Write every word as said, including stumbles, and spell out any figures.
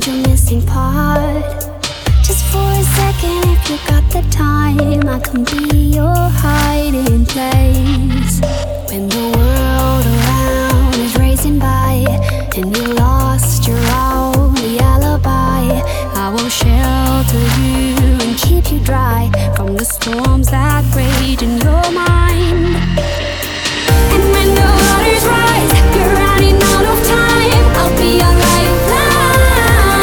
You're missing part. Just for a second, if you got the time, I can be your hiding place.